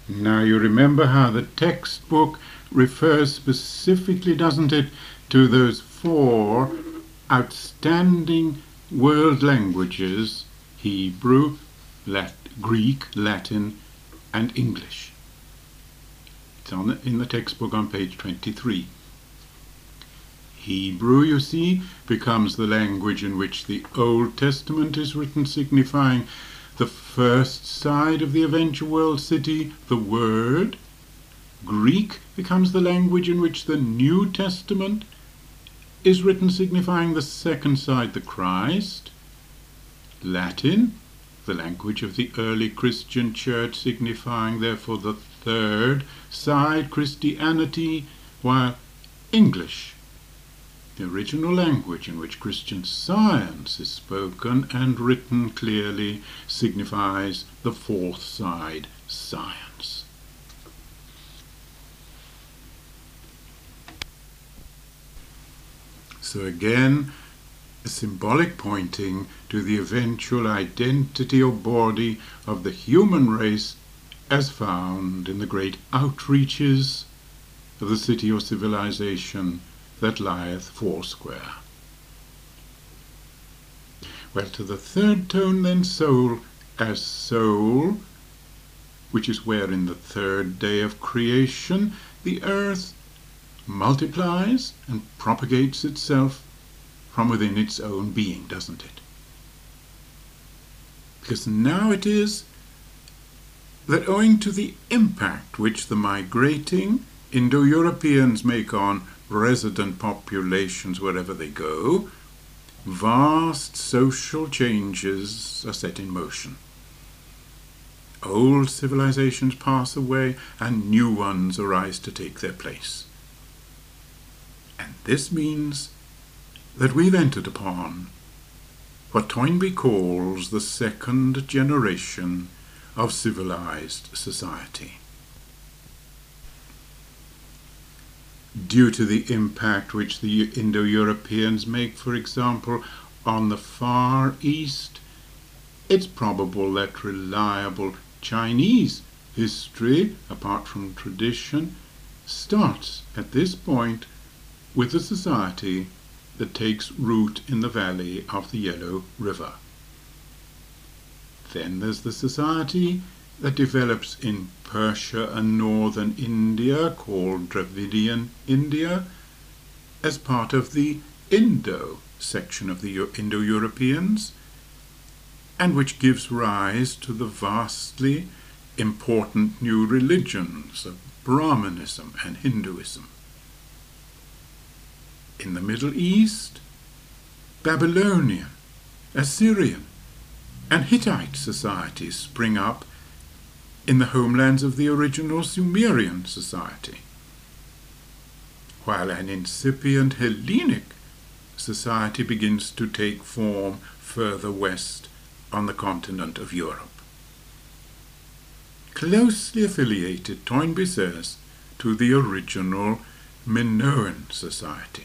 Now you remember how the textbook refers specifically, doesn't it, to those 4 outstanding world languages: Hebrew, Greek, Latin, and English. It's in the textbook on page 23. Hebrew, you see, becomes the language in which the Old Testament is written, signifying the first side of the eventual world city, the Word. Greek becomes the language in which the New Testament is written, signifying the second side, the Christ. Latin, the language of the early Christian church, signifying therefore the third side, Christianity, while English, the original language in which Christian science is spoken and written clearly, signifies the fourth side, science. So again, a symbolic pointing to the eventual identity or body of the human race as found in the great outreaches of the city or civilization that lieth foursquare. Well, to the third tone then, soul as soul, which is where in the third day of creation the earth multiplies and propagates itself from within its own being, doesn't it? Because now it is that owing to the impact which the migrating Indo-Europeans make on resident populations wherever they go, vast social changes are set in motion. Old civilizations pass away and new ones arise to take their place. And this means that we've entered upon what Toynbee calls the second generation of civilized society. Due to the impact which the Indo-Europeans make, for example, on the Far East, it's probable that reliable Chinese history, apart from tradition, starts at this point with a society that takes root in the valley of the Yellow River. Then there's the society that develops in Persia and northern India, called Dravidian India, as part of the Indo section of the Indo-Europeans, and which gives rise to the vastly important new religions of Brahmanism and Hinduism. In the Middle East, Babylonian, Assyrian, and Hittite societies spring up in the homelands of the original Sumerian society, while an incipient Hellenic society begins to take form further west on the continent of Europe. Closely affiliated, Toynbee says, to the original Minoan society.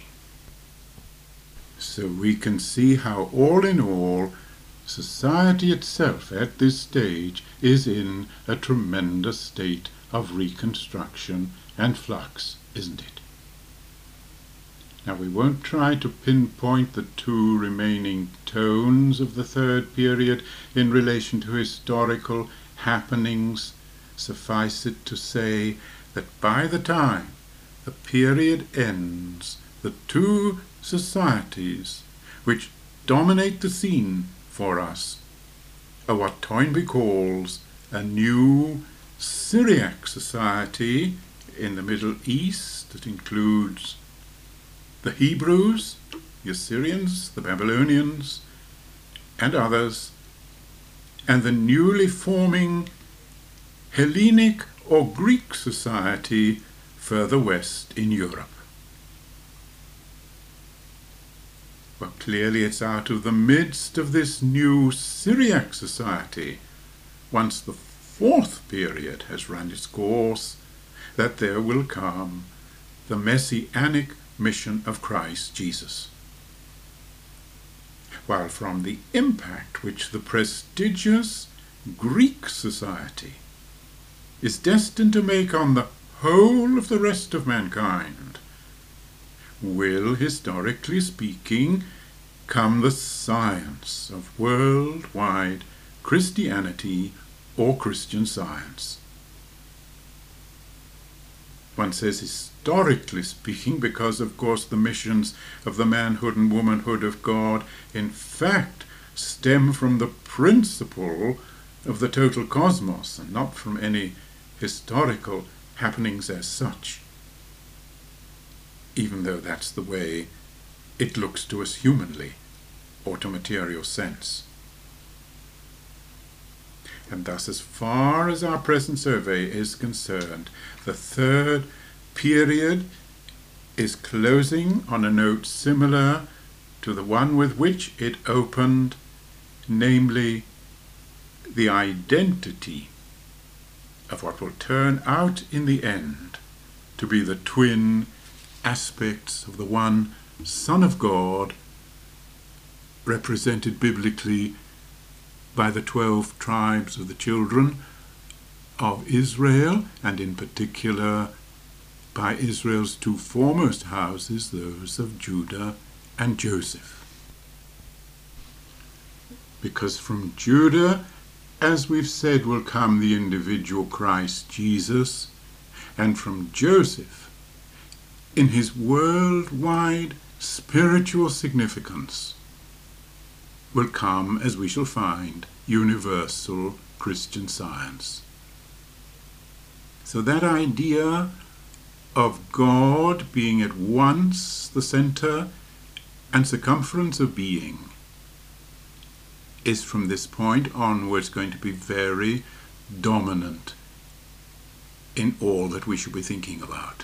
So we can see how, all in all, society itself at this stage is in a tremendous state of reconstruction and flux, isn't it? Now we won't try to pinpoint the 2 remaining tones of the third period in relation to historical happenings. Suffice it to say that by the time the period ends, the 2 societies which dominate the scene for us are what Toynbee calls a new Syriac society in the Middle East that includes the Hebrews, the Assyrians, the Babylonians, and others, and the newly forming Hellenic or Greek society further west in Europe. Well, clearly it's out of the midst of this new Syriac society, once the 4th period has run its course, that there will come the messianic mission of Christ Jesus. While from the impact which the prestigious Greek society is destined to make on the whole of the rest of mankind, will, historically speaking, come the science of worldwide Christianity or Christian Science. One says historically speaking because, of course, the missions of the manhood and womanhood of God in fact stem from the principle of the total cosmos and not from any historical happenings as such, even though that's the way it looks to us humanly or to material sense. And thus, as far as our present survey is concerned, the third period is closing on a note similar to the one with which it opened, namely the identity of what will turn out in the end to be the twin aspects of the one Son of God, represented biblically by the 12 tribes of the children of Israel, and in particular by Israel's two foremost houses, those of Judah and Joseph. Because from Judah, as we've said, will come the individual Christ Jesus, and from Joseph, in his worldwide spiritual significance, will come, as we shall find, universal Christian Science. So that idea of God being at once the center and circumference of being is from this point onwards going to be very dominant in all that we should be thinking about.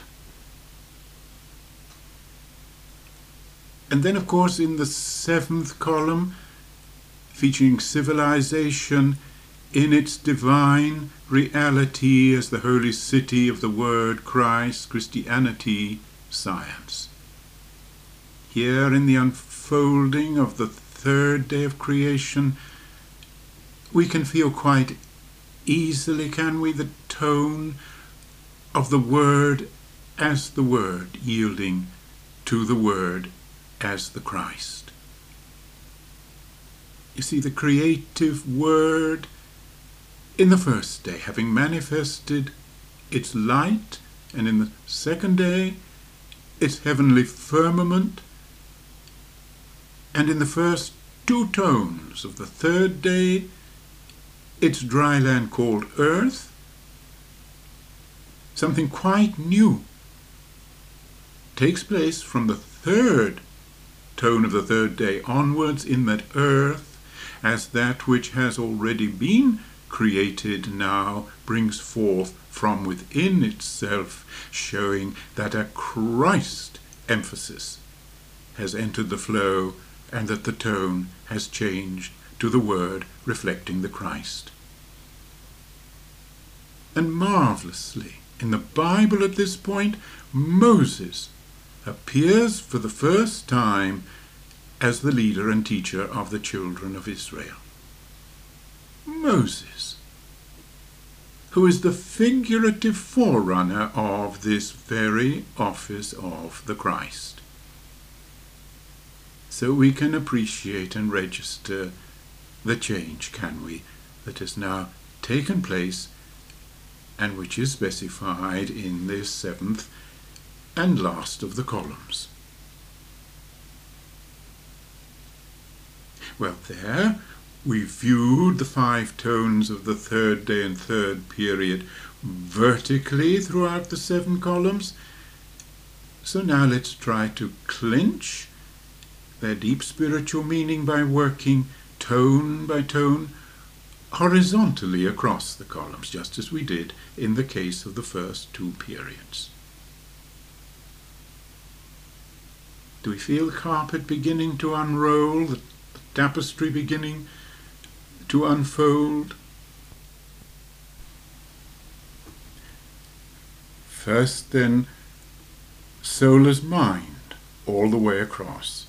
And then, of course, in the 7th column, featuring civilization in its divine reality as the holy city of the Word, Christ, Christianity, science. Here in the unfolding of the third day of creation, we can feel quite easily, can we, the tone of the Word as the Word, yielding to the Word as the Christ. You see, the creative Word in the first day, having manifested its light, and in the second day, its heavenly firmament, and in the first 2 tones of the third day, its dry land called earth, something quite new takes place from the third tone of the third day onwards, in that earth, as that which has already been created now, brings forth from within itself, showing that a Christ emphasis has entered the flow and that the tone has changed to the word reflecting the Christ. And marvelously, in the Bible at this point, Moses appears for the first time as the leader and teacher of the children of Israel. Moses, who is the figurative forerunner of this very office of the Christ. So we can appreciate and register the change, can we, that has now taken place and which is specified in this 7th and last of the columns. Well, there we viewed the 5 tones of the third day and third period vertically throughout the 7 columns. So now let's try to clinch their deep spiritual meaning by working tone by tone horizontally across the columns, just as we did in the case of the first 2 periods. Do we feel the carpet beginning to unroll, the tapestry beginning to unfold? First, then, soul as mind, all the way across.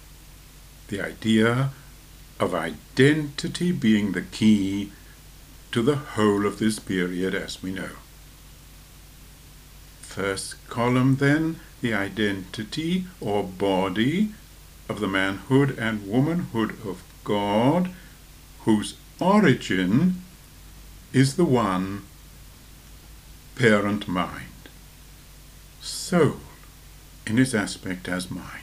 The idea of identity being the key to the whole of this period as we know. First column then, the identity or body of the manhood and womanhood of God, whose origin is the one parent mind, soul in its aspect as mind.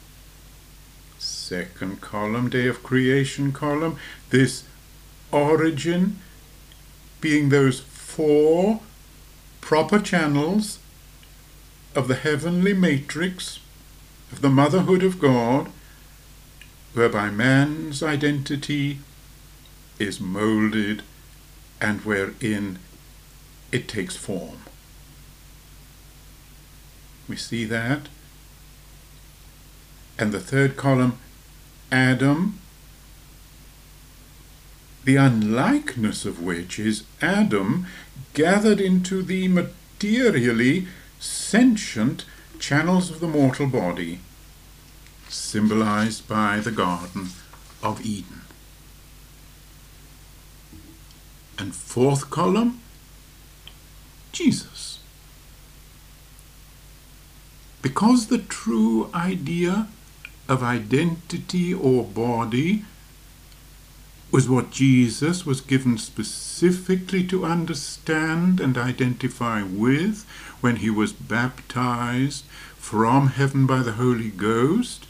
Second column, day of creation column, this origin being those four proper channels of the heavenly matrix of the motherhood of God, whereby man's identity is molded and wherein it takes form. We see that. And the third column, Adam, the unlikeness of which is Adam gathered into the materially sentient channels of the mortal body, symbolized by the Garden of Eden. And fourth column, Jesus. Because the true idea of identity or body was what Jesus was given specifically to understand and identify with when he was baptized from heaven by the Holy Ghost,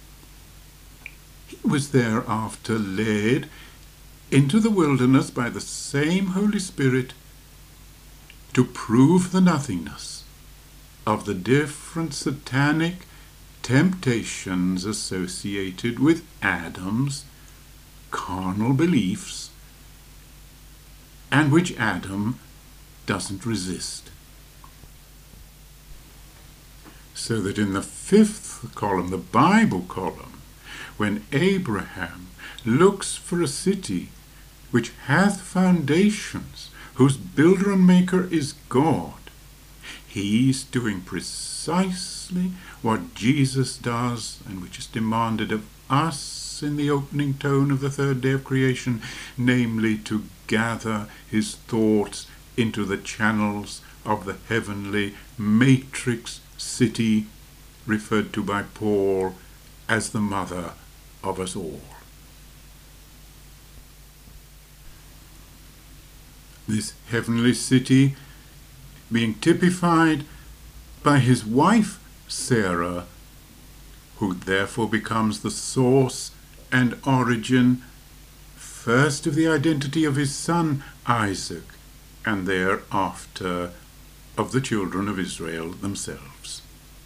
he was thereafter led into the wilderness by the same Holy Spirit to prove the nothingness of the different satanic temptations associated with Adam's carnal beliefs, and which Adam doesn't resist. So that in the fifth column, the Bible column, when Abraham looks for a city which hath foundations, whose builder and maker is God, he's doing precisely what Jesus does and which is demanded of us in the opening tone of the third day of creation, namely to gather his thoughts into the channels of the heavenly matrix city referred to by Paul as the mother of us all. This heavenly city being typified by his wife Sarah, who therefore becomes the source and origin first of the identity of his son Isaac, and thereafter of the children of Israel themselves.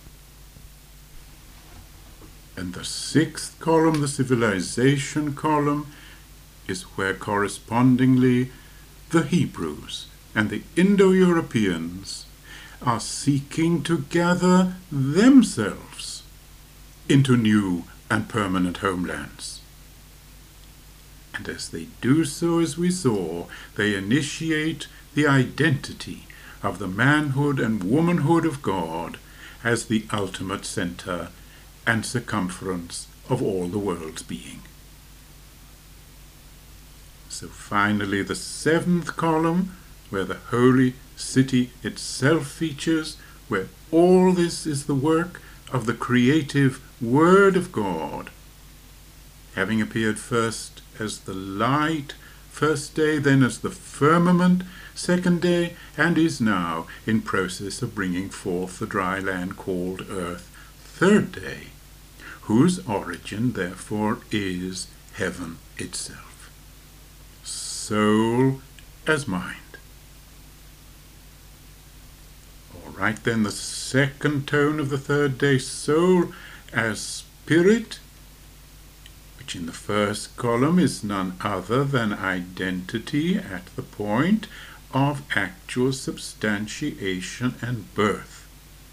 And the sixth column, the civilization column, is where correspondingly the Hebrews and the Indo-Europeans are seeking to gather themselves into new and permanent homelands. And as they do so, as we saw, they initiate the identity of the manhood and womanhood of God as the ultimate center and circumference of all the world's being. So finally, the seventh column, where the holy city itself features, where all this is the work of the creative Word of God, having appeared first as the light, first day, then as the firmament, second day, and is now in process of bringing forth the dry land called earth, third day, whose origin therefore is heaven itself. Soul as mind. All right, then the second tone of the third day, soul as spirit, which in the first column is none other than identity at the point of actual substantiation and birth.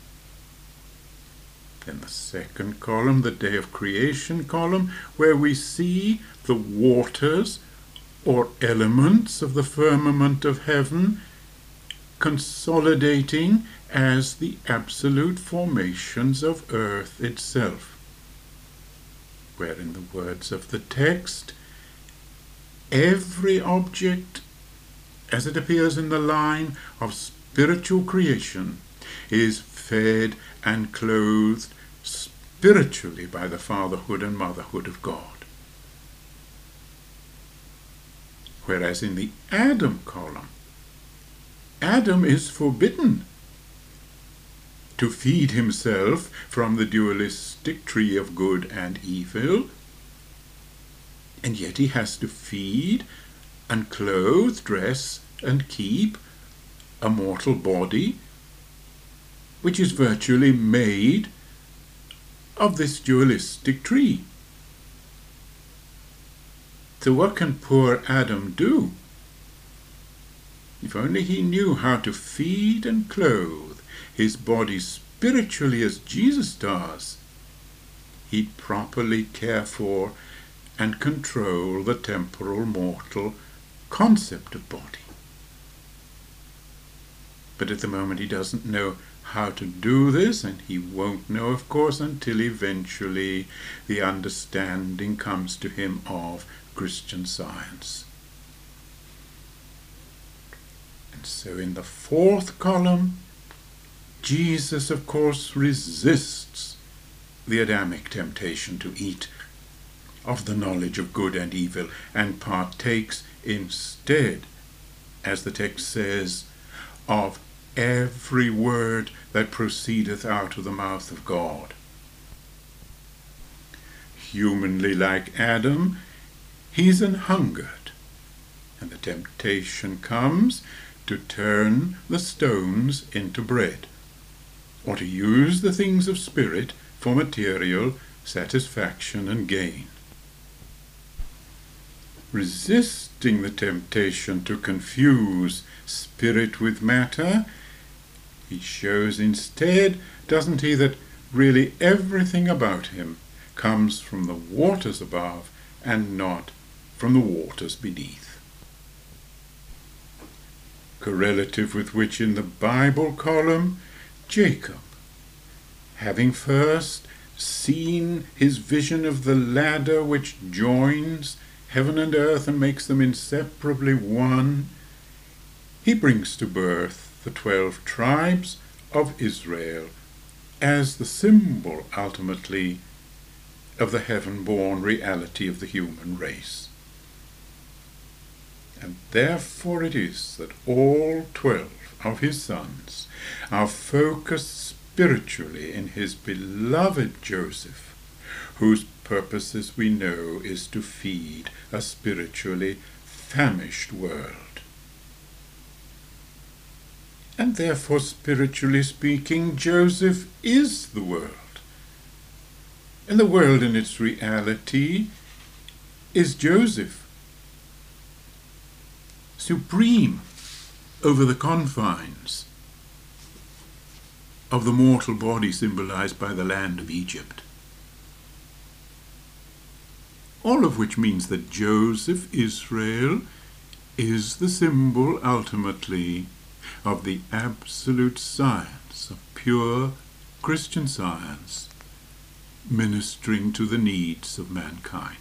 Then the second column, the day of creation column, where we see the waters or elements of the firmament of heaven consolidating as the absolute formations of earth itself, where in the words of the text, every object as it appears in the line of spiritual creation, is fed and clothed spiritually by the fatherhood and motherhood of God. Whereas in the Adam column, Adam is forbidden to feed himself from the dualistic tree of good and evil, and yet he has to feed and clothe, dress and keep a mortal body which is virtually made of this dualistic tree. So what can poor Adam do? If only he knew how to feed and clothe his body spiritually as Jesus does, he'd properly care for and control the temporal mortal concept of body. But at the moment he doesn't know how to do this, and he won't know, of course, until eventually the understanding comes to him of Christian Science. And so in the fourth column, Jesus, of course, resists the Adamic temptation to eat of the knowledge of good and evil, and partakes instead, as the text says, of every word that proceedeth out of the mouth of God. Humanly like Adam, he's an hungered, and the temptation comes to turn the stones into bread, or to use the things of spirit for material satisfaction and gain. Resisting the temptation to confuse spirit with matter, he shows instead, doesn't he, that really everything about him comes from the waters above and not from the waters beneath. Correlative with which in the Bible column, Jacob, having first seen his vision of the ladder which joins heaven and earth and makes them inseparably one, he brings to birth the 12 tribes of Israel as the symbol, ultimately, of the heaven-born reality of the human race. And therefore it is that all 12 of his sons are focused spiritually in his beloved Joseph, whose purpose, as we know, is to feed a spiritually famished world. And therefore, spiritually speaking, Joseph is the world. And the world in its reality is Joseph, supreme over the confines of the mortal body symbolized by the land of Egypt. All of which means that Joseph, Israel, is the symbol, ultimately, of the absolute science, of pure Christian Science, ministering to the needs of mankind.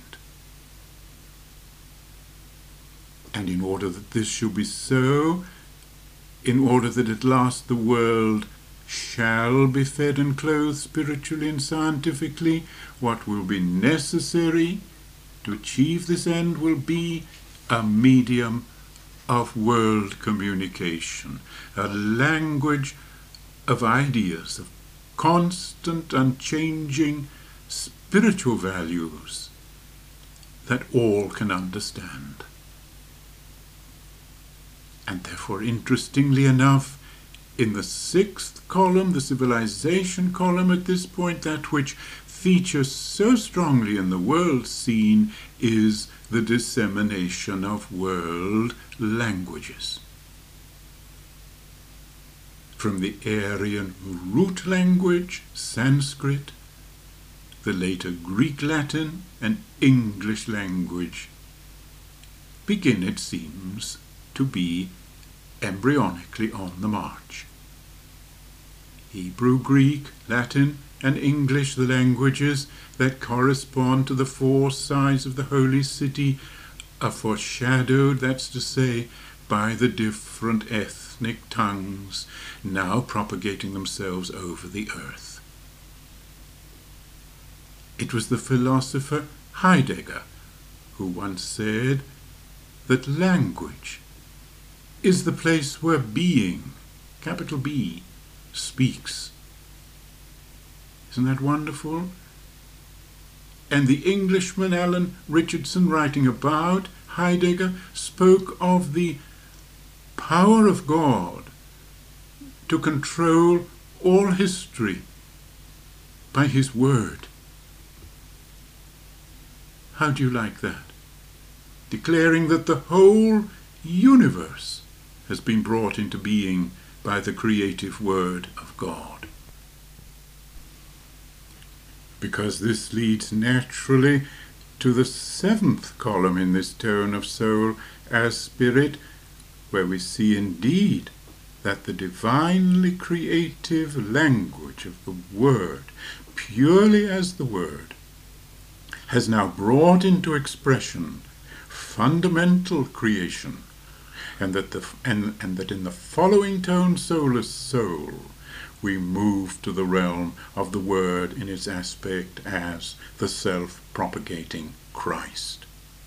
And in order that this should be so, in order that at last the world shall be fed and clothed spiritually and scientifically, what will be necessary to achieve this end will be a medium of world communication, a language of ideas, of constant, unchanging spiritual values that all can understand. And therefore, interestingly enough, in the sixth column, the civilization column at this point, that which features so strongly in the world scene is the dissemination of world languages. From the Aryan root language, Sanskrit, the later Greek Latin and English language begin, it seems, to be embryonically on the march. Hebrew, Greek, Latin, and English, the languages that correspond to the 4 sides of the holy city, are foreshadowed, that's to say, by the different ethnic tongues now propagating themselves over the earth. It was the philosopher Heidegger who once said that language is the place where being, capital B, speaks. Isn't that wonderful? And the Englishman Alan Richardson, writing about Heidegger, spoke of the power of God to control all history by his word. How do you like that? Declaring that the whole universe has been brought into being by the creative word of God. Because this leads naturally to the 7th column in this tone of soul as spirit, where we see indeed that the divinely creative language of the Word, purely as the Word, has now brought into expression fundamental creation, and that in the following tone, soulless soul, we move to the realm of the Word in its aspect as the self-propagating Christ.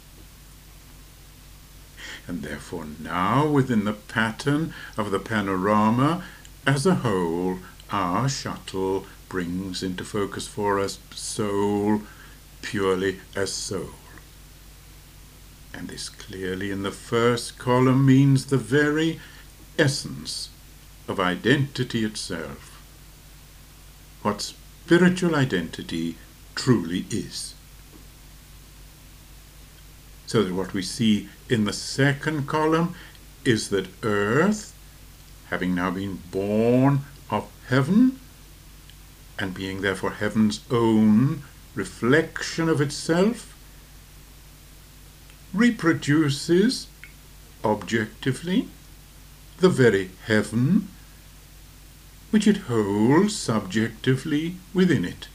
And therefore now, within the pattern of the panorama as a whole, our shuttle brings into focus for us soul purely as soul. And this clearly in the first column means the very essence of identity itself, what spiritual identity truly is. So that what we see in the second column is that earth, having now been born of heaven, and being therefore heaven's own reflection of itself, reproduces objectively the very heaven which it holds subjectively within it.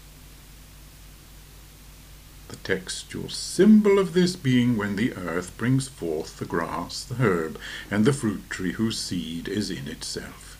The textual symbol of this being when the earth brings forth the grass, the herb, and the fruit tree whose seed is in itself.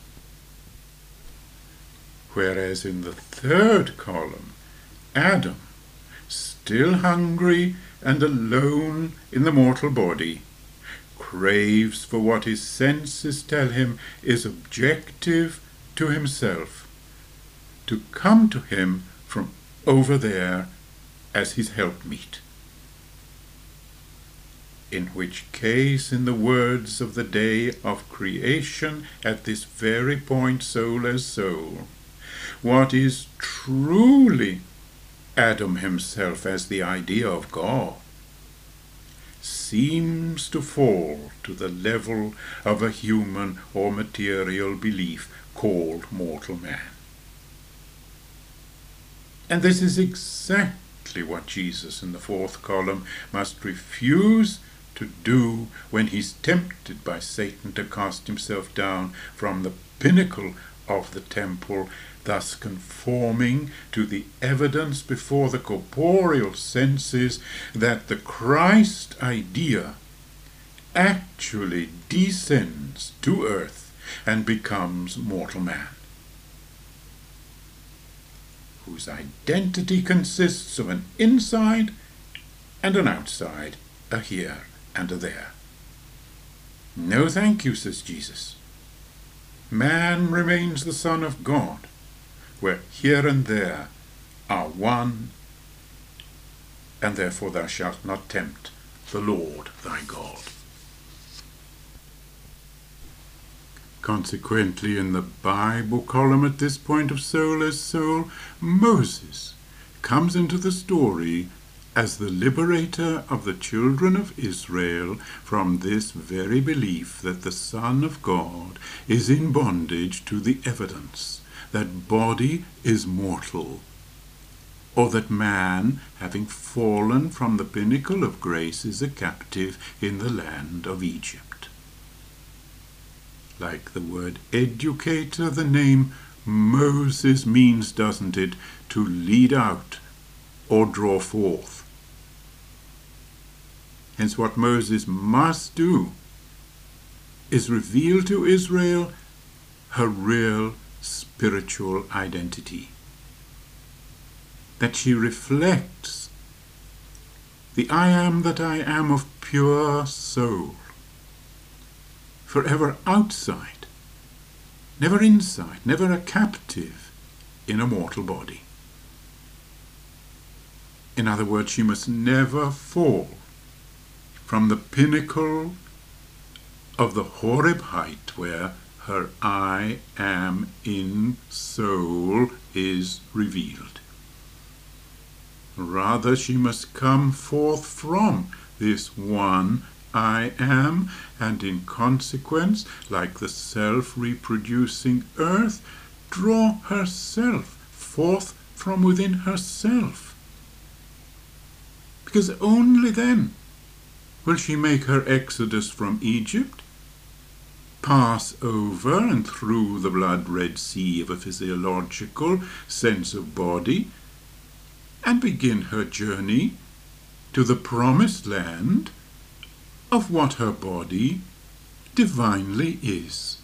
Whereas in the third column, Adam, still hungry and alone in the mortal body, craves for what his senses tell him is objective to himself, to come to him from over there as his helpmeet. In which case, in the words of the day of creation, at this very point, soul as soul, what is truly Adam himself as the idea of God seems to fall to the level of a human or material belief called mortal man. And this is exactly what Jesus in the fourth column must refuse to do when he's tempted by Satan to cast himself down from the pinnacle of the temple, thus conforming to the evidence before the corporeal senses that the Christ idea actually descends to earth and becomes mortal man, whose identity consists of an inside and an outside, a here and a there. No thank you, says Jesus. Man remains the Son of God, where here and there are one, and therefore thou shalt not tempt the Lord thy God. Consequently, in the Bible column at this point of soul as soul, Moses comes into the story as the liberator of the children of Israel from this very belief that the Son of God is in bondage to the evidence that body is mortal, or that man, having fallen from the pinnacle of grace, is a captive in the land of Egypt. Like the word educator, the name Moses means, doesn't it, to lead out or draw forth. Hence what Moses must do is revealed to Israel her real spiritual identity, that she reflects the I am that I am of pure soul, forever outside, never inside, never a captive in a mortal body. In other words, she must never fall from the pinnacle of the Horeb height where her I am in soul is revealed. Rather, she must come forth from this one I am, and in consequence, like the self-reproducing earth, draw herself forth from within herself. Because only then will she make her exodus from Egypt, pass over and through the blood-red sea of a physiological sense of body, and begin her journey to the promised land of what her body divinely is.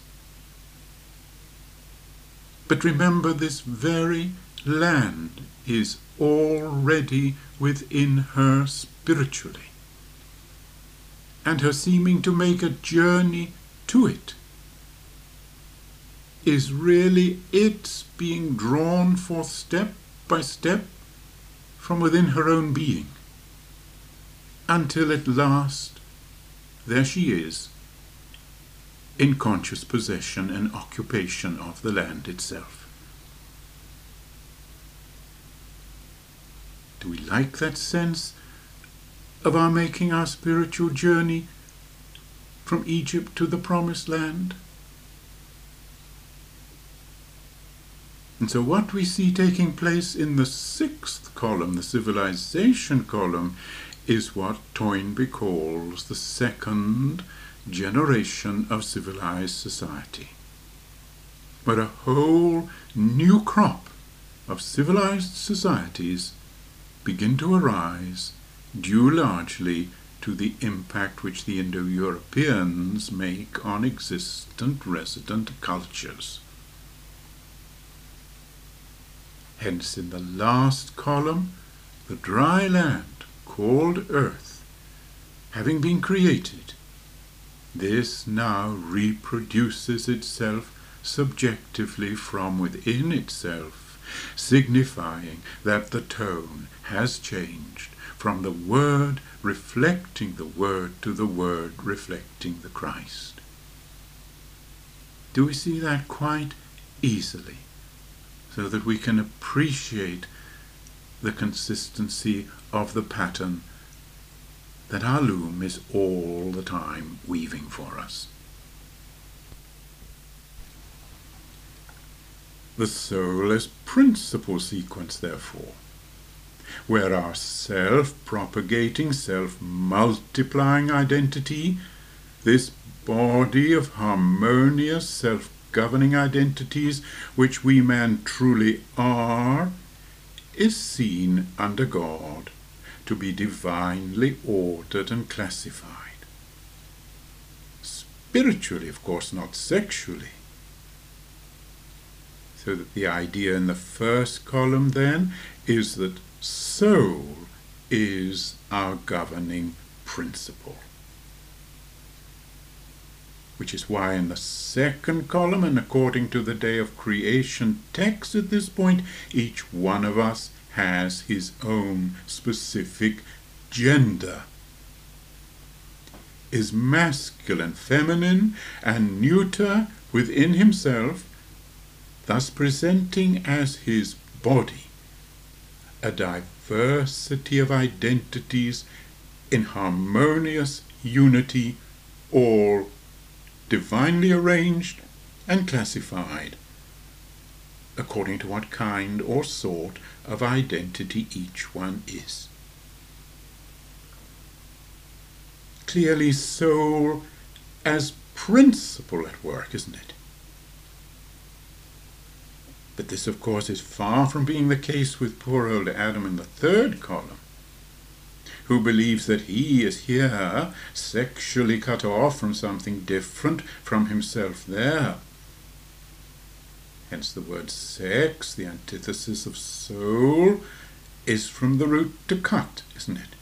But remember, this very land is already within her spiritually, and her seeming to make a journey to it is really its being drawn forth step by step from within her own being, until at last there she is in conscious possession and occupation of the land itself. Do we like that sense of our making our spiritual journey from Egypt to the promised land? And so what we see taking place in the 6th column, the civilization column, is what Toynbee calls the second generation of civilized society, where a whole new crop of civilized societies begin to arise, due largely to the impact which the Indo-Europeans make on existent resident cultures. Hence, in the last column, the dry land called earth, having been created, this now reproduces itself subjectively from within itself, signifying that the tone has changed from the Word reflecting the Word to the Word reflecting the Christ. Do we see that quite easily, so that we can appreciate the consistency of the pattern that our loom is all the time weaving for us? The soul as principal sequence, therefore, where our self-propagating, self-multiplying identity, this body of harmonious, self-governing identities which we man truly are, is seen under God to be divinely ordered and classified. Spiritually, of course, not sexually. So that the idea in the first column then is that soul is our governing principle. Which is why in the second column, and according to the day of creation text at this point, each one of us has his own specific gender, is masculine, feminine, and neuter within himself, thus presenting as his body a diversity of identities in harmonious unity, all divinely arranged and classified according to what kind or sort of identity each one is. Clearly, soul as principle at work, isn't it? But this, of course, is far from being the case with poor old Adam in the third column, who believes that he is here sexually cut off from something different from himself there. Hence the word sex, the antithesis of soul, is from the root to cut, isn't it?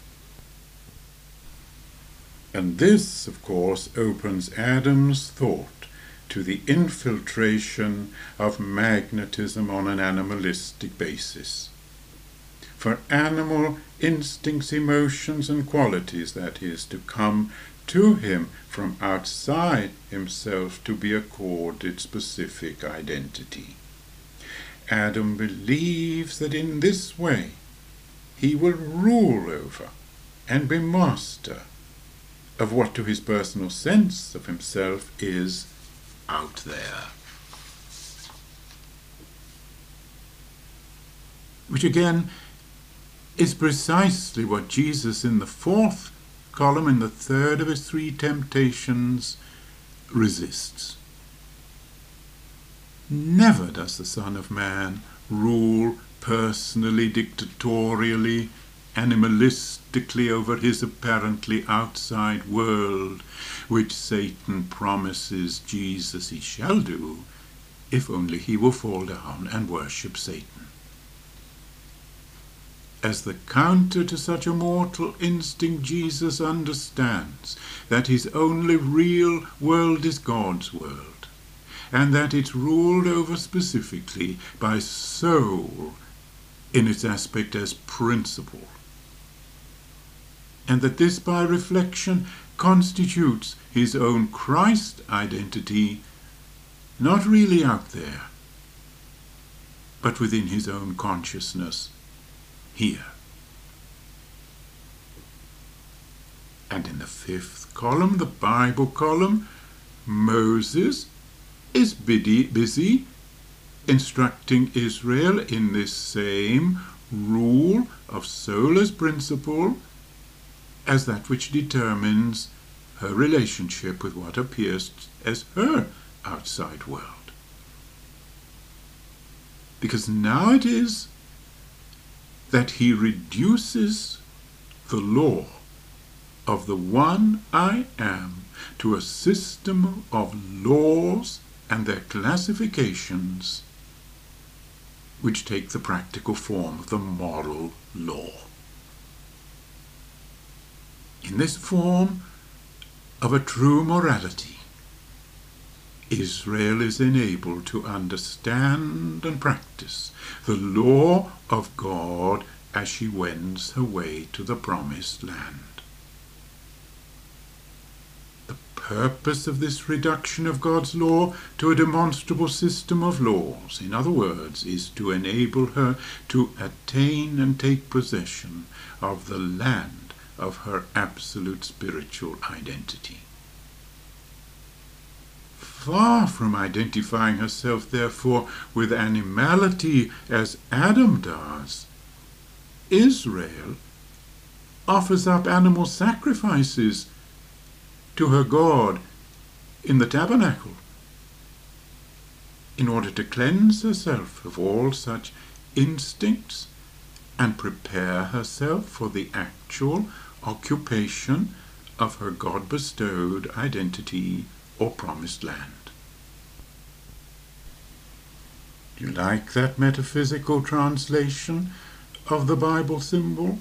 And this, of course, opens Adam's thought to the infiltration of magnetism on an animalistic basis. For animal instincts, emotions, and qualities, that is, to come to him from outside himself to be accorded specific identity. Adam believes that in this way he will rule over and be master of what to his personal sense of himself is out there. Which again is precisely what Jesus in the fourth column, in the third of his three temptations, resists. Never does the Son of Man rule personally, dictatorially, animalistically over his apparently outside world, which Satan promises Jesus he shall do, if only he will fall down and worship Satan. As the counter to such a mortal instinct, Jesus understands that his only real world is God's world, and that it's ruled over specifically by soul in its aspect as principle, and that this, by reflection, constitutes his own Christ identity, not really out there, but within his own consciousness here. And in the fifth column, the Bible column, Moses is busy instructing Israel in this same rule of soul as principle as that which determines her relationship with what appears as her outside world. Because now it is that he reduces the law of the one I am to a system of laws and their classifications which take the practical form of the moral law. In this form of a true morality, Israel is enabled to understand and practice the law of God as she wends her way to the promised land. The purpose of this reduction of God's law to a demonstrable system of laws, in other words, is to enable her to attain and take possession of the land of her absolute spiritual identity. Far from identifying herself, therefore, with animality as Adam does, Israel offers up animal sacrifices to her God in the tabernacle in order to cleanse herself of all such instincts and prepare herself for the actual occupation of her God-bestowed identity or promised land. Do you like that metaphysical translation of the Bible symbol?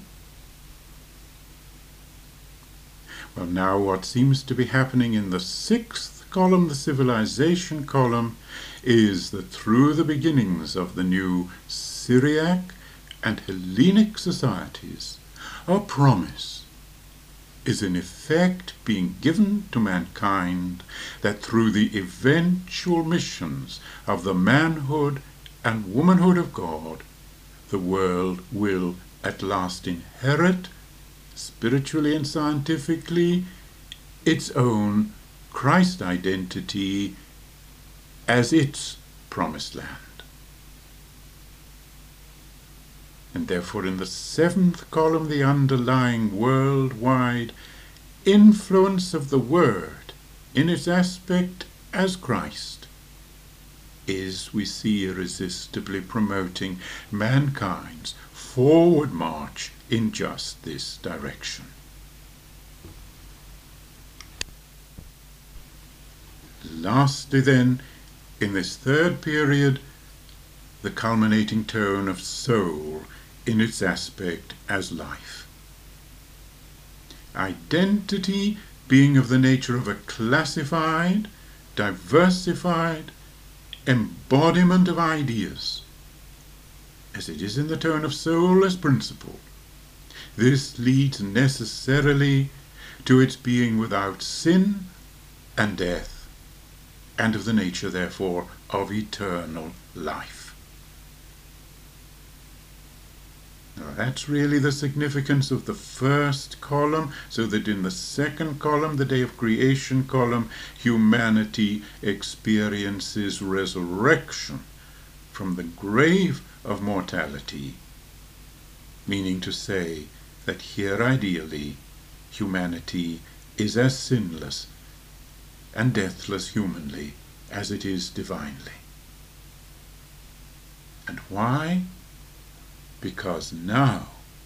Well, now what seems to be happening in the sixth column, the civilization column, is that through the beginnings of the new Syriac and Hellenic societies, a promise is in effect being given to mankind that through the eventual missions of the manhood and womanhood of God, the world will at last inherit, spiritually and scientifically, its own Christ identity as its promised land. And therefore in the seventh column, the underlying worldwide influence of the Word in its aspect as Christ is, we see, irresistibly promoting mankind's forward march in just this direction. Lastly then, in this third period, the culminating tone of soul in its aspect as life. Identity being of the nature of a classified, diversified embodiment of ideas, as it is in the tone of soul as principle. This leads necessarily to its being without sin and death, and of the nature, therefore, of eternal life. Now that's really the significance of the first column, so that in the second column, the day of creation column, humanity experiences resurrection from the grave of mortality, meaning to say that here ideally humanity is as sinless and deathless humanly as it is divinely. And why? Because now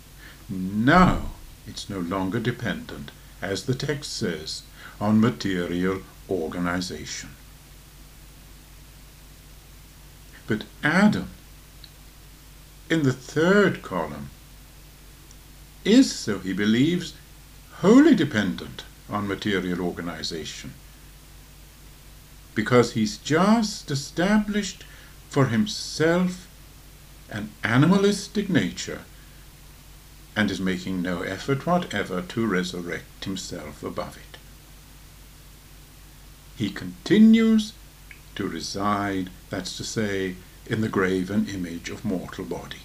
it's no longer dependent, as the text says, on material organization. But Adam, in the third column, is, so he believes, wholly dependent on material organization, because he's just established for himself an animalistic nature and is making no effort whatever to resurrect himself above it. He continues to reside, that's to say, in the graven image of mortal body.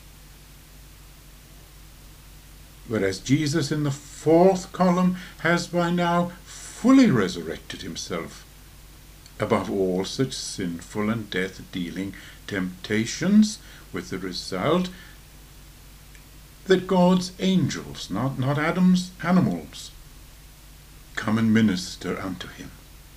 Whereas Jesus in the fourth column has by now fully resurrected himself above all such sinful and death-dealing temptations, with the result that God's angels, not Adam's animals, come and minister unto him.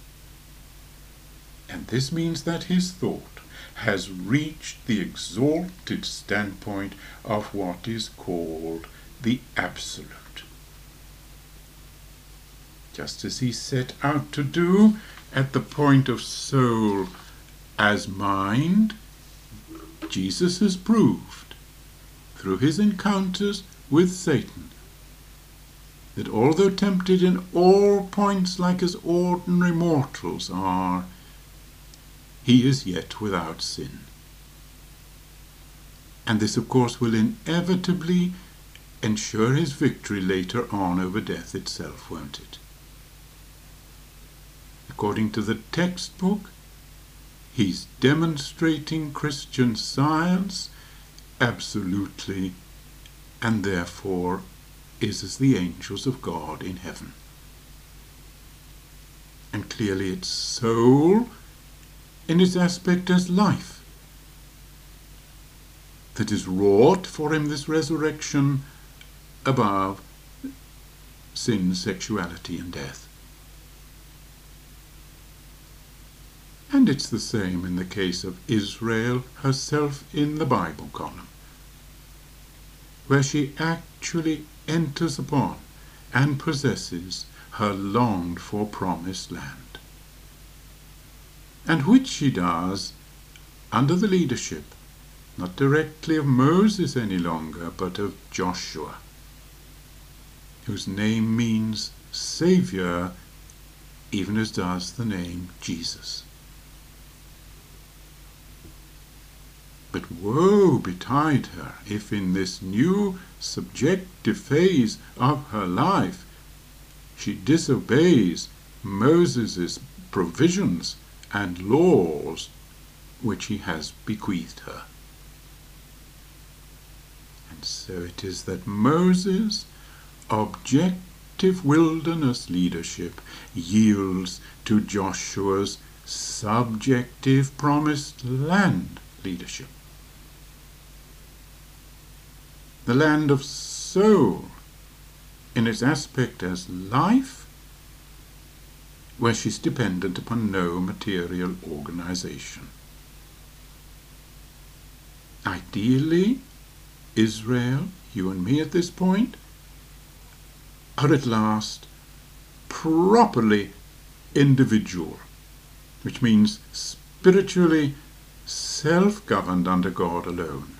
And this means that his thought has reached the exalted standpoint of what is called the absolute, just as he set out to do at the point of soul as mind. Jesus has proved through his encounters with Satan that although tempted in all points like as ordinary mortals are, he is yet without sin. And this, of course, will inevitably ensure his victory later on over death itself, won't it? According to the textbook, he's demonstrating Christian science absolutely, and therefore is as the angels of God in heaven. And clearly it's soul in its aspect as life that is wrought for him this resurrection above sin, sexuality, and death. And it's the same in the case of Israel herself in the Bible column, where she actually enters upon and possesses her longed-for promised land, and which she does under the leadership, not directly of Moses any longer, but of Joshua, whose name means Saviour, even as does the name Jesus. But woe betide her if in this new subjective phase of her life she disobeys Moses' provisions and laws which he has bequeathed her. And so it is that Moses' objective wilderness leadership yields to Joshua's subjective promised land leadership. The land of soul in its aspect as life, where she's dependent upon no material organization. Ideally, Israel you and me at this point, are at last properly individual, which means spiritually self-governed under God alone.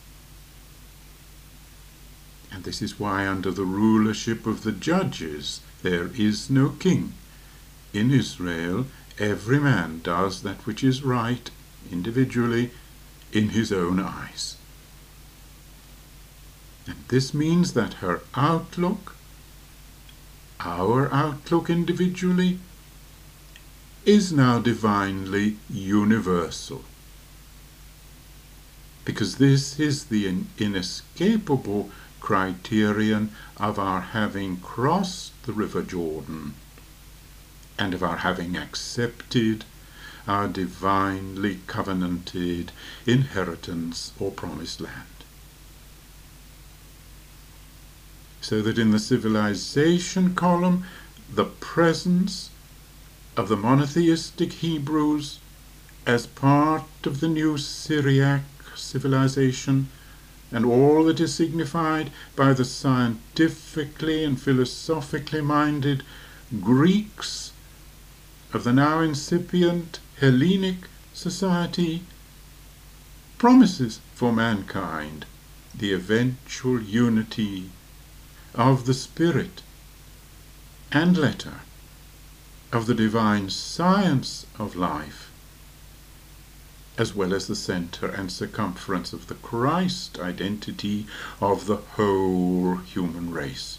And this is why under the rulership of the judges there is no king. In Israel every man does that which is right individually in his own eyes. And this means that her outlook, our outlook individually, is now divinely universal. Because this is the inescapable criterion of our having crossed the River Jordan and of our having accepted our divinely covenanted inheritance or promised land. So that in the civilization column, the presence of the monotheistic Hebrews as part of the new Syriac civilization, and all that is signified by the scientifically and philosophically minded Greeks of the now incipient Hellenic society, promises for mankind the eventual unity of the spirit and letter of the divine science of life, as well as the center and circumference of the Christ identity of the whole human race.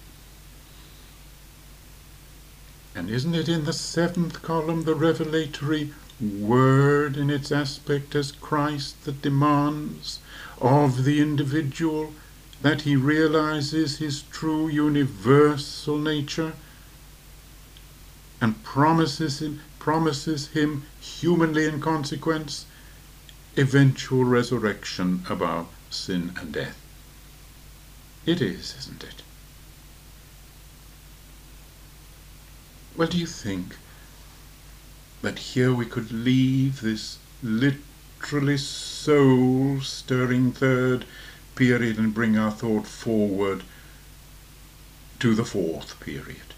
And isn't it in the 7th column the revelatory word in its aspect as Christ that demands of the individual that he realizes his true universal nature and promises him humanly in consequence eventual resurrection above sin and death? It is, isn't it? Well, do you think that here we could leave this literally soul-stirring 3rd period and bring our thought forward to the 4th period?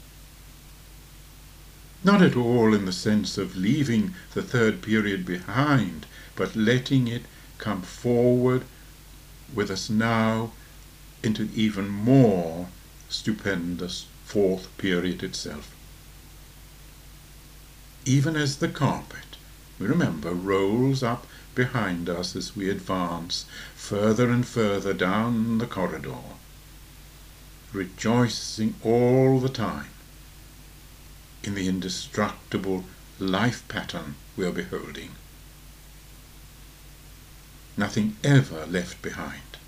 Not at all in the sense of leaving the 3rd period behind, but letting it come forward with us now into even more stupendous 4th period itself. Even as the carpet, we remember, rolls up behind us as we advance further and further down the corridor, rejoicing all the time in the indestructible life pattern we are beholding. Nothing ever left behind.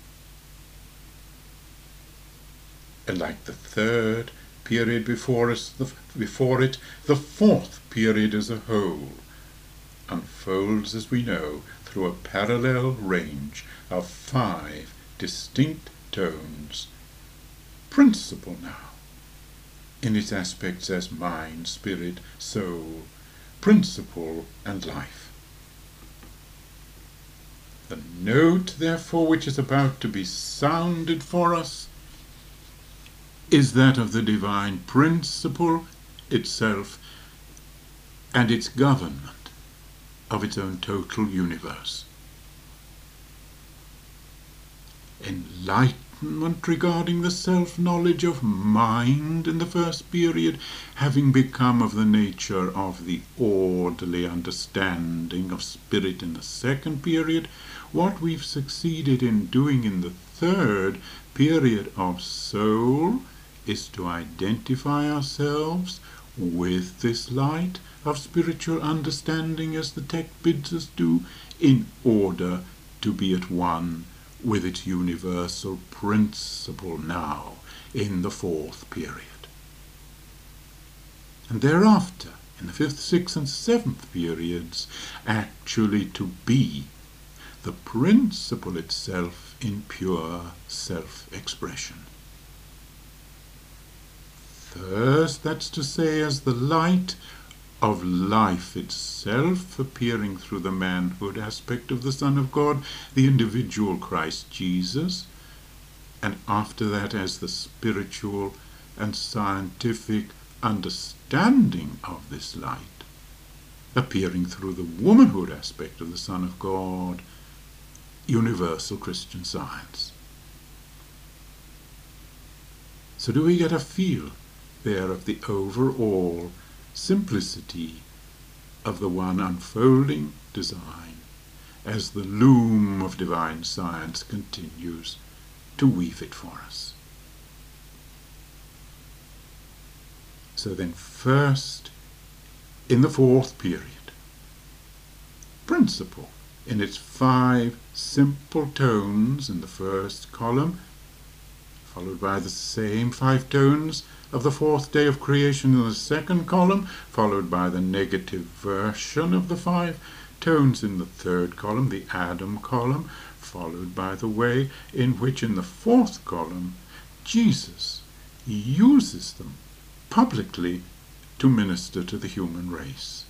And like the 3rd period before it, the 4th period as a whole unfolds, as we know, through a parallel range of 5 distinct tones, principal now in its aspects as mind, spirit, soul, principle, and life. The note, therefore, which is about to be sounded for us is that of the divine principle itself and its government of its own total universe. Enlightenment regarding the self-knowledge of mind in the 1st period having become of the nature of the orderly understanding of spirit in the 2nd period, what we've succeeded in doing in the 3rd period of soul is to identify ourselves with this light of spiritual understanding as the text bids us do, in order to be at one with its universal principle now in the 4th period. And thereafter, in the 5th, 6th and 7th periods, actually to be the principle itself in pure self-expression. First, that's to say, as the light of life itself appearing through the manhood aspect of the Son of God, the individual Christ Jesus, and after that as the spiritual and scientific understanding of this light, appearing through the womanhood aspect of the Son of God, universal Christian Science. So do we get a feel there of the overall simplicity of the one unfolding design as the loom of divine science continues to weave it for us? So then first, in the fourth period, principle in its 5 simple tones in the first column, followed by the same 5 tones of the 4th day of creation in the second column, followed by the negative version of the 5 tones in the third column, the Adam column, followed by the way in which in the 4th column Jesus uses them publicly to minister to the human race.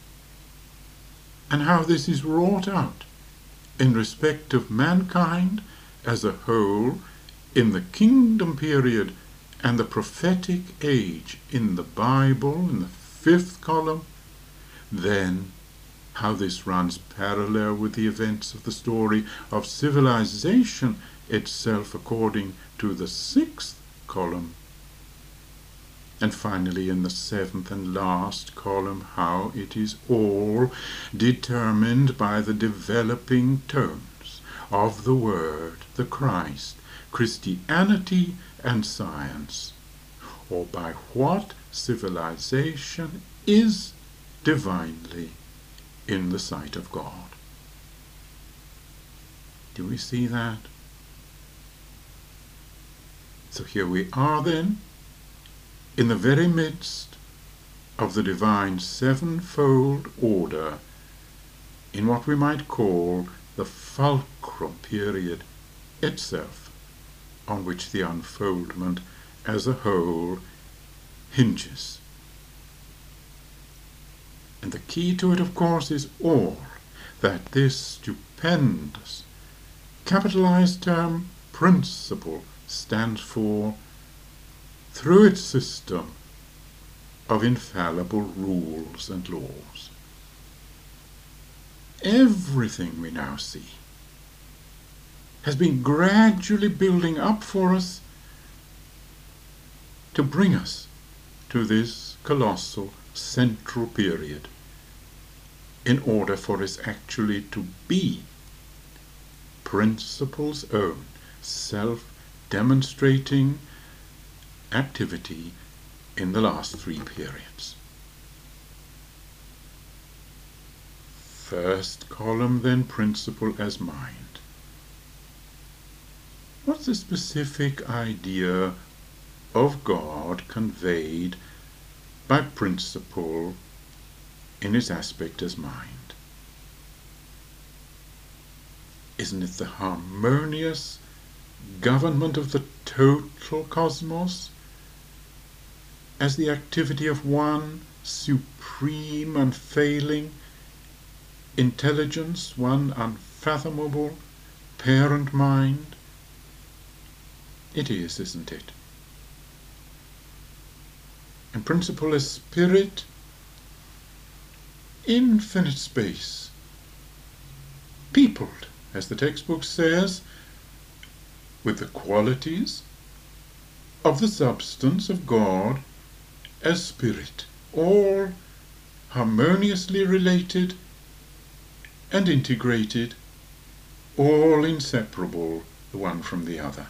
And how this is wrought out in respect of mankind as a whole in the kingdom period and the prophetic age in the Bible in the 5th column, then how this runs parallel with the events of the story of civilization itself according to the 6th column, and finally in the 7th and last column how it is all determined by the developing tones of the Word, the Christ, Christianity and science, or by what civilization is divinely in the sight of God. Do we see that? So here we are then, in the very midst of the divine 7-fold order, in what we might call the fulcrum period itself, on which the unfoldment as a whole hinges. And the key to it, of course, is all that this stupendous capitalized term principle stands for through its system of infallible rules and laws. Everything we now see has been gradually building up for us to bring us to this colossal central period in order for us actually to be principle's own self-demonstrating activity in the last 3 periods. First column then, principle as mind. What's the specific idea of God conveyed by principle in its aspect as mind? Isn't it the harmonious government of the total cosmos as the activity of one supreme, unfailing intelligence, one unfathomable parent mind? It is, isn't it? And principle as spirit, infinite space, peopled, as the textbook says, with the qualities of the substance of God as spirit, all harmoniously related and integrated, all inseparable the one from the other.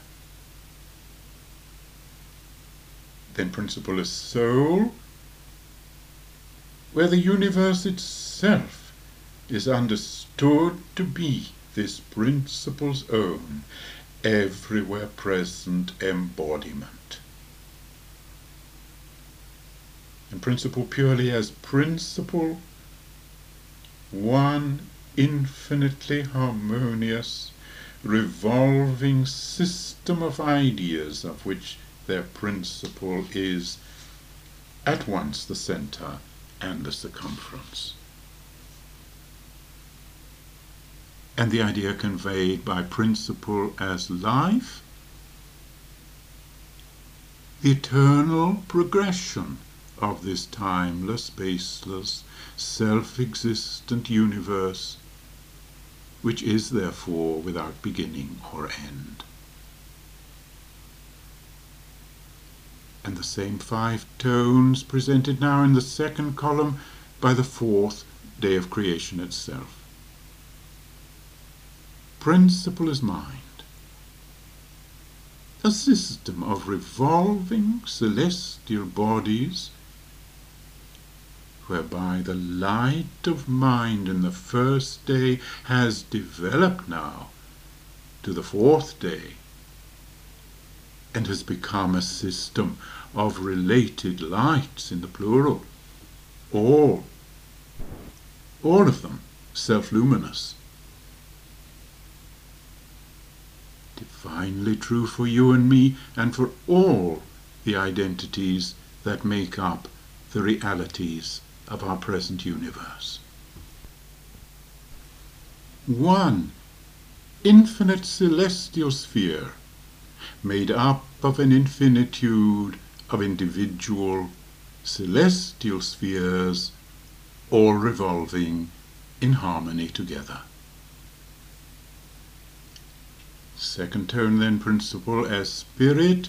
Then principle as soul, where the universe itself is understood to be this principle's own, everywhere present embodiment. And principle purely as principle, one infinitely harmonious, revolving system of ideas of which their principle is at once the center and the circumference. And the idea conveyed by principle as life, the eternal progression of this timeless, baseless, self-existent universe, which is therefore without beginning or end. And the same 5 tones presented now in the second column by the 4th day of creation itself. Principle is mind, a system of revolving celestial bodies whereby the light of mind in the first day has developed now to the 4th day and has become a system of related lights in the plural, all of them self-luminous. Divinely true for you and me and for all the identities that make up the realities of our present universe. 1 infinite celestial sphere made up of an infinitude of individual celestial spheres, all revolving in harmony together. Second tone then, principle as spirit,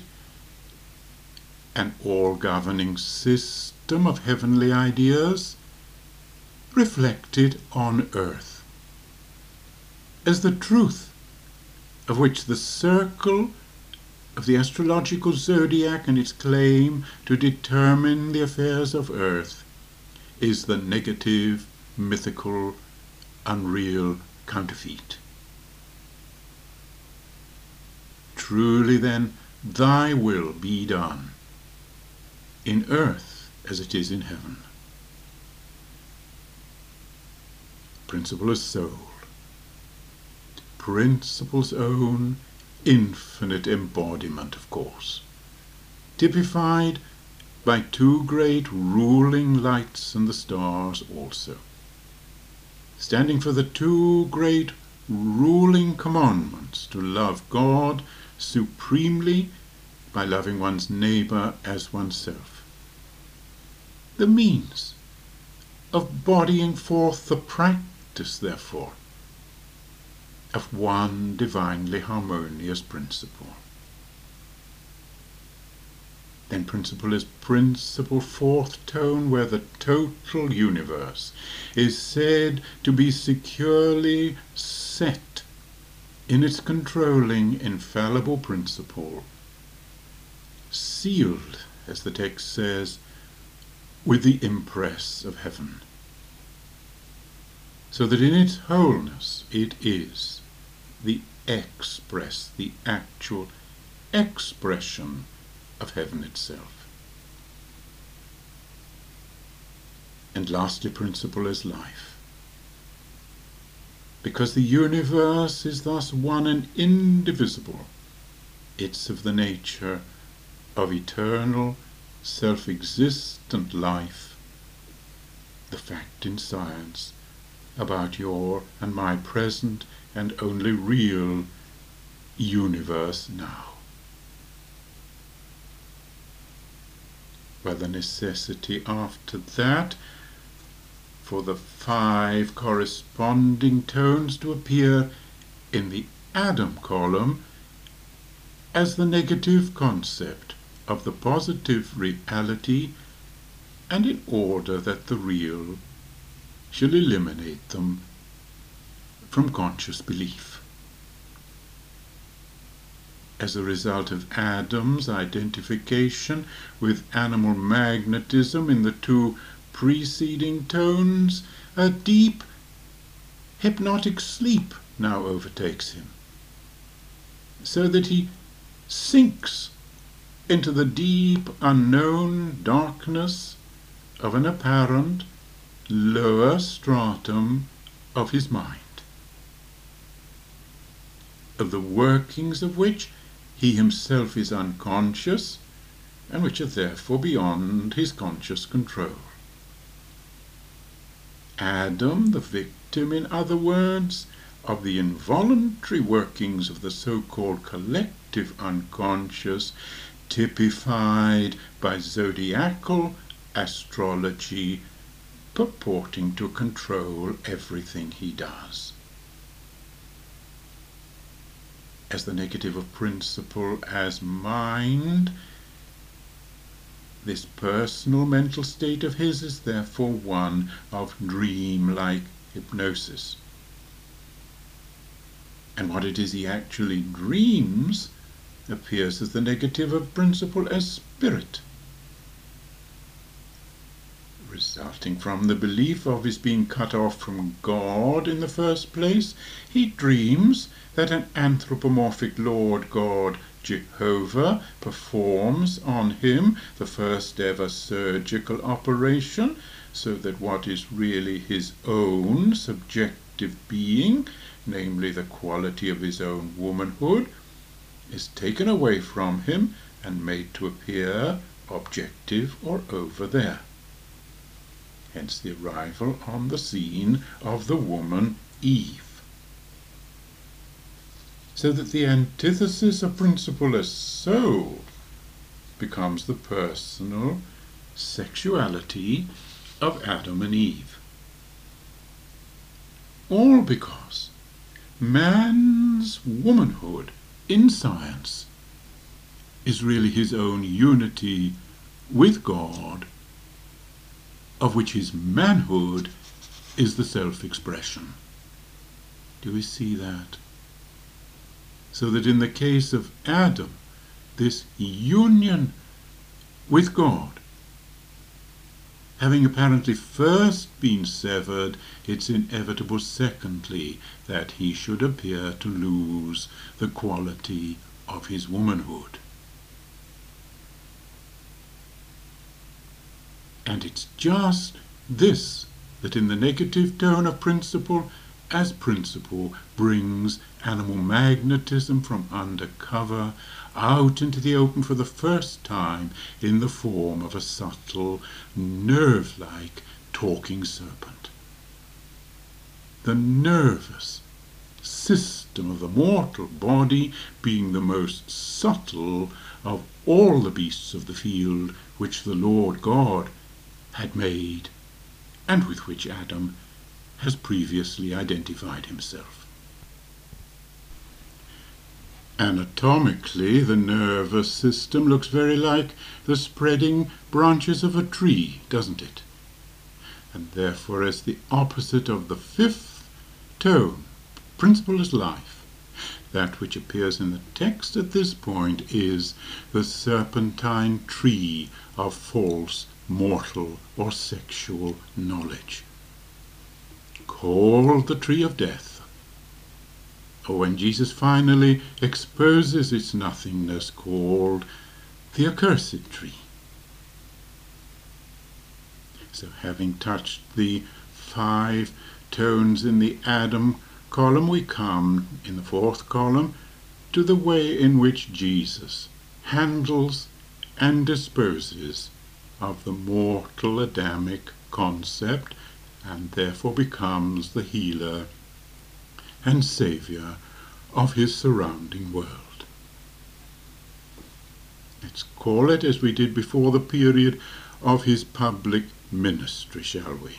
an all-governing system of heavenly ideas reflected on earth, as the truth of which the circle of the astrological zodiac and its claim to determine the affairs of earth is the negative, mythical, unreal counterfeit. Truly then, thy will be done, in earth as it is in heaven. Principle is soul, principle's own infinite embodiment, of course, typified by 2 great ruling lights and the stars also, standing for the 2 great ruling commandments to love God supremely by loving one's neighbor as oneself. The means of bodying forth the practice, therefore, of one divinely harmonious principle. Then principle is principle 4th tone, where the total universe is said to be securely set in its controlling infallible principle, sealed, as the text says, with the impress of heaven, so that in its wholeness it is the express, the actual expression of heaven itself. And lastly, principle is life, because the universe is thus one and indivisible. It's of the nature of eternal, self-existent life, the fact in science about your and my present and only real universe now, where the necessity after that for the 5 corresponding tones to appear in the Adam column as the negative concept of the positive reality, and in order that the real shall eliminate them from conscious belief. As a result of Adam's identification with animal magnetism in the 2 preceding tones, a deep hypnotic sleep now overtakes him, so that he sinks into the deep unknown darkness of an apparent lower stratum of his mind, of the workings of which he himself is unconscious, and which are therefore beyond his conscious control. Adam, the victim, in other words, of the involuntary workings of the so-called collective unconscious, typified by zodiacal astrology purporting to control everything he does. As the negative of principle as mind, this personal mental state of his is therefore one of dream-like hypnosis. And what it is he actually dreams appears as the negative of principle as spirit, resulting from the belief of his being cut off from God in the first place. He dreams that an anthropomorphic Lord God, Jehovah, performs on him the first ever surgical operation, so that what is really his own subjective being, namely the quality of his own womanhood, is taken away from him and made to appear objective or over there. Hence the arrival on the scene of the woman Eve. So that the antithesis of principle as soul becomes the personal sexuality of Adam and Eve. All because man's womanhood in science is really his own unity with God, of which his manhood is the self-expression. Do we see that? So that in the case of Adam, this union with God, having apparently first been severed, it's inevitable secondly that he should appear to lose the quality of his womanhood. And it's just this that in the negative tone of principle as principle brings animal magnetism from under cover out into the open for the first time in the form of a subtle, nerve-like talking serpent. The nervous system of the mortal body being the most subtle of all the beasts of the field which the Lord God had made, and with which Adam has previously identified himself. Anatomically, the nervous system looks very like the spreading branches of a tree, doesn't it? And therefore, as the opposite of the fifth tone, principle is life. That which appears in the text at this point is the serpentine tree of false mortal or sexual knowledge, called the tree of death, or when Jesus finally exposes its nothingness, called the accursed tree. So having touched the 5 tones in the Adam column, we come in the 4th column to the way in which Jesus handles and disposes of the mortal Adamic concept, and therefore becomes the healer and saviour of his surrounding world. Let's call it, as we did before, the period of his public ministry, shall we?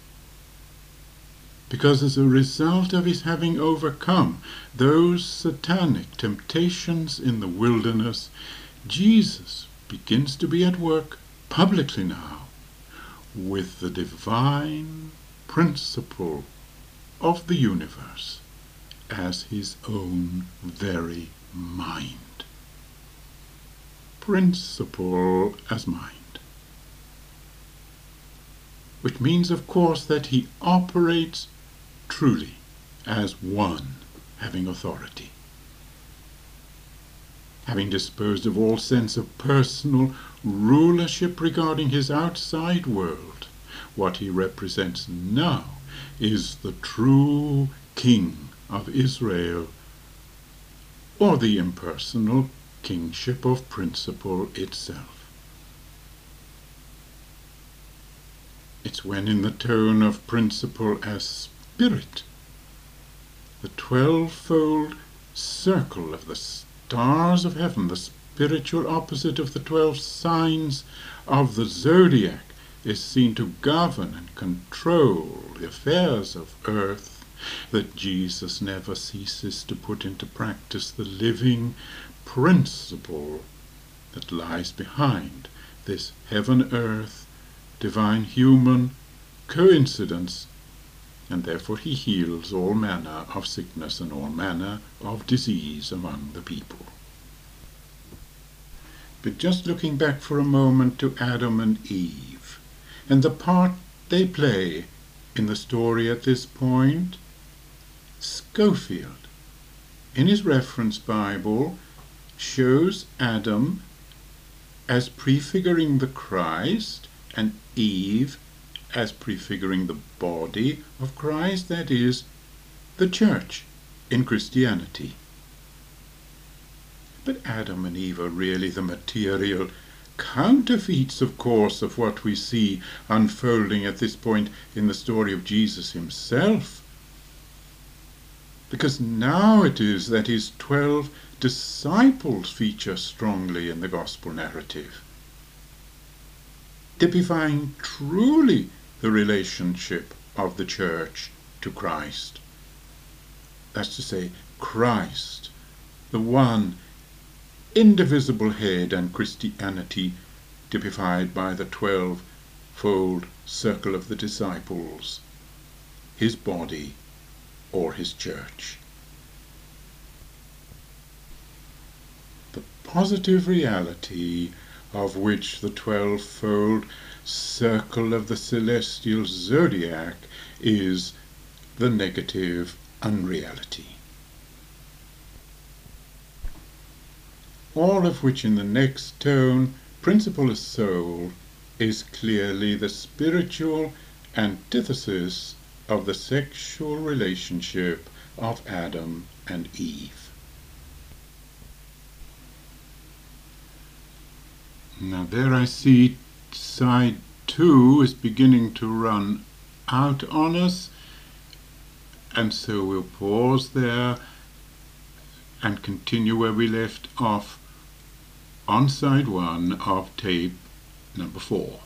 Because as a result of his having overcome those satanic temptations in the wilderness, Jesus begins to be at work publicly now with the divine principle of the universe as his own very mind. Principle as mind. Which means, of course, that he operates truly as one having authority. Having disposed of all sense of personal rulership regarding his outside world, what he represents now is the true King of Israel, or the impersonal kingship of principle itself. It's when in the tone of principle as spirit, the 12-fold circle of the stars of heaven, the spiritual opposite of the 12 signs of the zodiac, is seen to govern and control the affairs of earth, that Jesus never ceases to put into practice the living principle that lies behind this heaven-earth, divine-human coincidence, and therefore he heals all manner of sickness and all manner of disease among the people. But just looking back for a moment to Adam and Eve, and the part they play in the story at this point, Scofield, in his reference Bible, shows Adam as prefiguring the Christ and Eve as prefiguring the body of Christ, that is, the church in Christianity. But Adam and Eve are really the material counterfeits, of course, of what we see unfolding at this point in the story of Jesus himself. Because now it is that his 12 disciples feature strongly in the gospel narrative, typifying truly the relationship of the church to Christ. That's to say, Christ, the one indivisible head, and Christianity typified by the 12-fold circle of the disciples, his body or his church. The positive reality of which the 12-fold circle of the celestial zodiac is the negative unreality. All of which in the next tone, principle of soul, is clearly the spiritual antithesis of the sexual relationship of Adam and Eve. Now there I see side 2 is beginning to run out on us, and so we'll pause there and continue where we left off on side 1 of tape number 4.